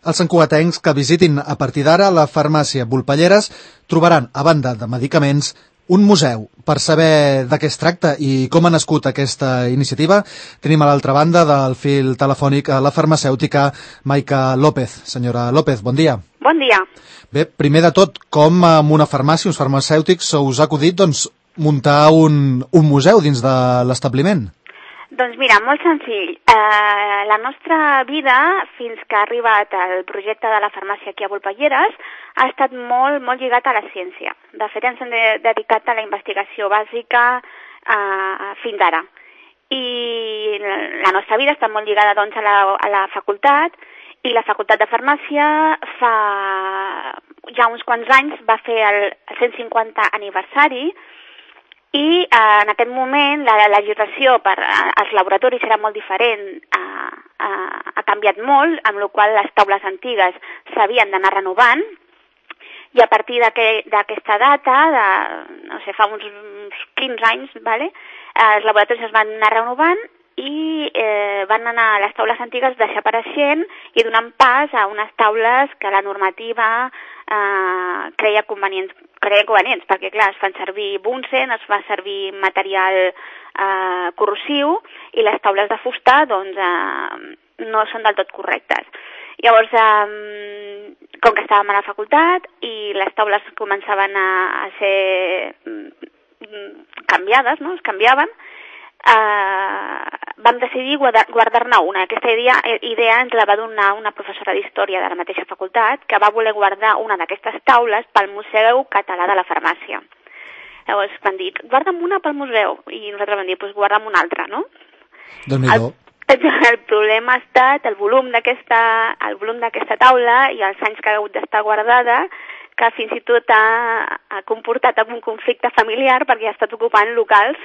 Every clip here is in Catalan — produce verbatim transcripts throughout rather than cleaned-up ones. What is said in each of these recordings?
Els santcugatencs que visitin a partir d'ara la farmàcia Volpelleres trobaran, a banda de medicaments, un museu. Per saber de què es tracta i com ha nascut aquesta iniciativa, tenim a l'altra banda del fil telefònic a la farmacèutica Maica López. Senyora López, bon dia. Bon dia. Bé, primer de tot, com en una farmàcia, uns farmacèutics, se us ha acudit doncs, muntar un, un museu dins de l'establiment? Doncs mira, molt senzill. Eh, la nostra vida, fins que ha arribat el projecte de la farmàcia aquí a Volpelleres, ha estat molt, molt lligat a la ciència. De fet, ens hem de, dedicat a la investigació bàsica eh, fins ara. I la nostra vida està molt lligada doncs, a, la, a la facultat, i la facultat de farmàcia fa ja uns quants anys va fer el cent cinquanta aniversari. I eh, en aquest moment la, la legislació per als laboratoris era molt diferent, eh, eh, ha canviat molt, amb la qual les taules antigues s'havien d'anar renovant, i a partir d'aquesta data, de, no sé, fa uns, uns quinze anys, vale? eh, els laboratoris es van anar renovant i eh, van anar a les taules antigues desapareixent i donant pas a unes taules que la normativa eh, creia convenients, creia convenients, perquè clar, es fan servir Bunsen, es fa servir material eh, corrosiu i les taules de fusta doncs eh, no són del tot correctes. Llavors, eh, com que estàvem a la facultat i les taules començaven a, a ser mm, canviades, no? Es canviaven, eh, vam decidir guardar-ne una. Aquesta idea, idea ens la va donar una professora d'història de la mateixa facultat que va voler guardar una d'aquestes taules pel Museu Català de la Farmàcia. Llavors van dir, guarda'm una pel museu, i nosaltres vam dir, doncs guarda'm una altra, no? Déu-n'hi-do. El, el problema ha estat el volum d'aquesta el volum d'aquesta taula i els anys que ha hagut d'estar guardada, que fins i tot ha, ha comportat un conflicte familiar perquè ha estat ocupant locals,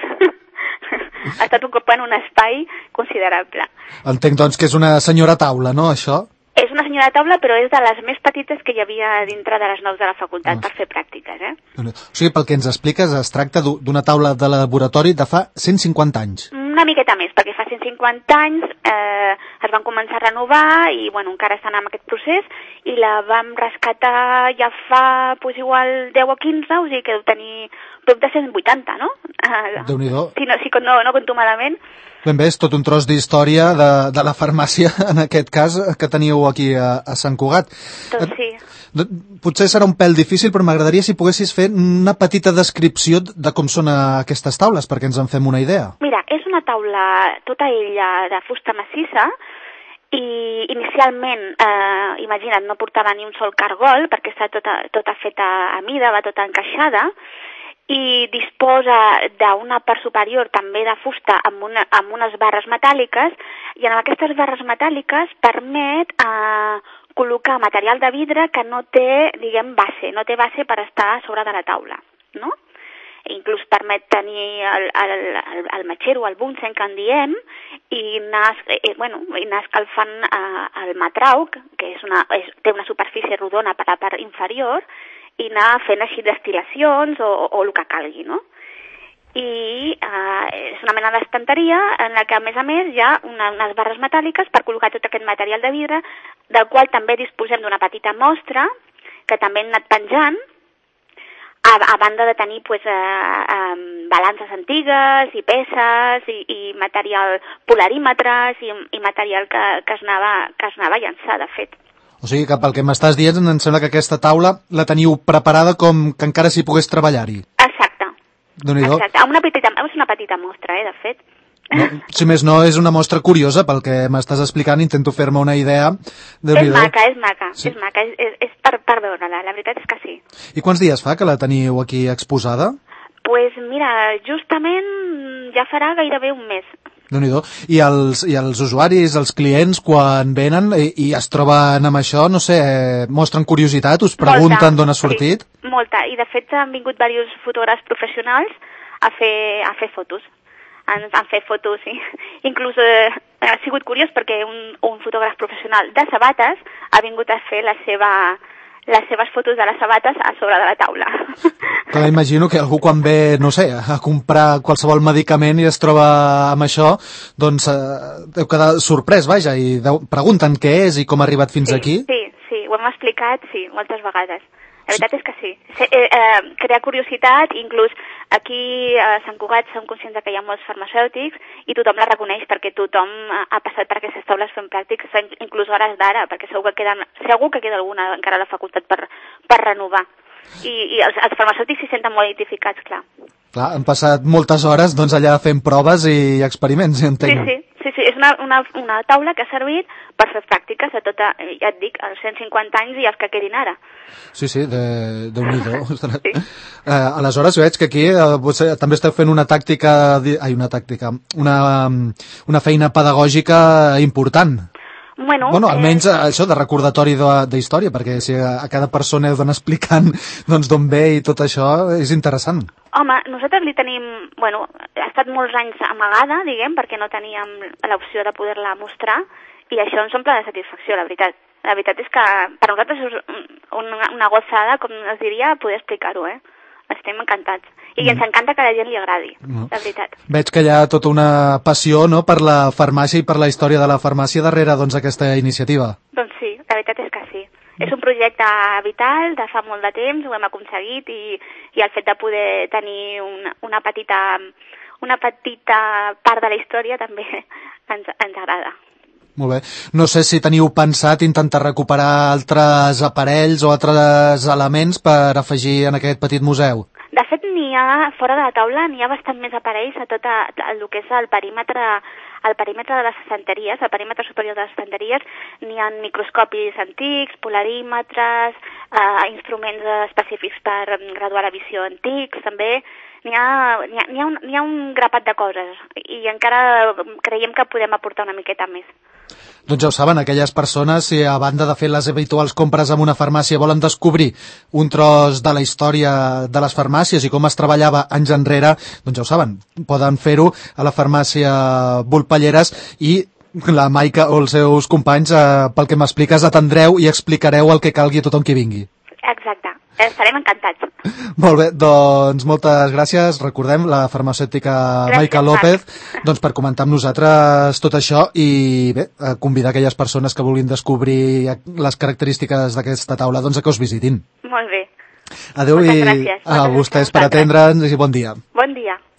ha estat ocupant un espai considerable. Entenc, doncs, que és una senyora taula, no, això? És una senyora taula, però és de les més petites que hi havia dintre de les naus de la facultat per fer pràctiques, eh? O sigui, pel que ens expliques, es tracta d'una taula de laboratori de fa cent cinquanta anys. Una miqueta més, perquè fa cent cinquanta anys eh, es van començar a renovar i, bueno, encara estan en aquest procés i la vam rescatar ja fa, pues, igual deu o quinze, o sigui que deu tenir prop de cent vuitanta, no? Déu-n'hi-do. Si no, si no, no compto malament. Ben bé, és tot un tros d'història de, de la farmàcia, en aquest cas, que teniu aquí a, a Sant Cugat. Doncs sí. Potser serà un pèl difícil, però m'agradaria si poguessis fer una petita descripció de com són aquestes taules, perquè ens en fem una idea. Mira, és una taula tota ella de fusta massissa, i inicialment, eh, imagina't, no portava ni un sol cargol, perquè està tota, tota feta a mida, va tota encaixada, i disposa d'una part superior també de fusta amb, una, amb unes barres metàl·liques, i en aquestes barres metàl·liques permet eh, col·locar material de vidre que no té, diguem, base, no té base per estar a sobre de la taula, no? Inclús permet tenir el, el, el, el matxero, el Bunsen, que en diem, i anar, eh, bueno, i anar escalfant eh, el matrau, que és una, és, té una superfície rodona per la part inferior, i anar fent així destil·lacions o, o el que calgui, no? I eh, és una mena d'estanteria en la que, a més a més, hi ha una, unes barres metàl·liques per col·locar tot aquest material de vidre, del qual també disposem d'una petita mostra, que també hem anat penjant, a, a banda de tenir pues, eh, eh, balances antigues i peces i, i material polarímetres i, i material que, que, es anava, que es anava a llançar, de fet. O sigui que pel que m'estàs dient em sembla que aquesta taula la teniu preparada com que encara s'hi pogués treballar-hi. Exacte. Déu-n'hi-do. Exacte. Una petita, és una petita mostra, eh, de fet. No, si més no, és una mostra curiosa pel que m'estàs explicant, intento fer-me una idea. És maca, és maca, sí. és maca, és, és, és per, per veure-la, la veritat és que sí. I quants dies fa que la teniu aquí exposada? Pues mira, justament ja farà gairebé un mes. Déu-n'hi-do. I els, I els usuaris, els clients, quan venen i, i es troben amb això, no sé, mostren curiositat, us pregunten d'on ha sortit? Sí, molta. I de fet han vingut diversos fotògrafs professionals a fer, a fer fotos. Han, han fet fotos, sí. Inclús eh, ha sigut curiós perquè un, un fotògraf professional de sabates ha vingut a fer la seva... les seves fotos de les sabates a sobre de la taula. Clar, imagino que algú quan ve, no sé, a comprar qualsevol medicament i es troba amb això, doncs eh, deu quedar sorprès, vaja, i deu, pregunten què és i com ha arribat fins sí, aquí. Sí, ho hem explicat, sí, moltes vegades. La veritat és que sí. Se, eh, eh, crea curiositat, inclús aquí a Sant Cugat som conscients que hi ha molts farmacèutics i tothom la reconeix perquè tothom ha passat per aquestes taules fent pràctics, inclús hores d'ara, perquè segur que, queden, segur que queda alguna encara a la facultat per, per renovar. I, i els, els farmacèutics s'hi senten molt identificats, clar. Clar, han passat moltes hores doncs, allà fent proves i experiments, entenc. Sí, sí. Sí, sí, és una, una, una taula que ha servit per fer pràctiques a tota, ja et dic, als cent cinquanta anys i els que quedin ara. Sí, sí, de, Déu-n'hi-do. Sí. Eh, aleshores veig que aquí eh, potser, també esteu fent una tàctica, ai, una tàctica, una, una feina pedagògica important. Bueno, bueno almenys eh... això de recordatori d'història, perquè si a cada persona heu d'anar explicant doncs, d'on ve i tot això és interessant. Home, nosaltres li tenim, bueno, ha estat molts anys amagada, diguem, perquè no teníem l'opció de poder-la mostrar, i això ens omple de satisfacció, la veritat. La veritat és que per nosaltres és una, una gozada, com es diria, poder explicar-ho, eh? Estem encantats. I mm. ens encanta que a la gent li agradi, no. La veritat. Veig que hi ha tota una passió, no?, per la farmàcia i per la història de la farmàcia darrere, doncs, aquesta iniciativa. Doncs sí, la veritat és que sí. És un projecte vital, de fa molt de temps, ho hem aconseguit i, i el fet de poder tenir una, una, petita, una petita part de la història també ens, ens agrada. Molt bé. No sé si teniu pensat intentar recuperar altres aparells o altres elements per afegir en aquest petit museu. De fet, n'hi ha, fora de la taula, n'hi ha bastant més aparells a tot a, a, el que és el perímetre, el perímetre de les estanteries, el perímetre superior de les estanteries, n'hi ha microscopis antics, polarímetres, eh, instruments específics per graduar la visió antics, també. N'hi ha, n'hi ha, n'hi ha, un, n'hi ha un grapat de coses i encara creiem que podem aportar una miqueta més. Doncs ja ho saben, aquelles persones, si a banda de fer les habituals compres en una farmàcia volen descobrir un tros de la història de les farmàcies i com es treballava anys enrere, doncs ja ho saben, poden fer-ho a la farmàcia Volpelleres i la Maica o els seus companys, eh, pel que m'expliques, atendreu i explicareu el que calgui a tothom qui vingui. Exacte, estarem encantats. Molt bé, doncs moltes gràcies. Recordem la farmacèutica Maica López doncs, per comentar amb nosaltres tot això i bé, convidar aquelles persones que vulguin descobrir les característiques d'aquesta taula doncs, a que us visitin. Molt bé. Adéu i a vostès per atendre'ns i bon dia. Bon dia.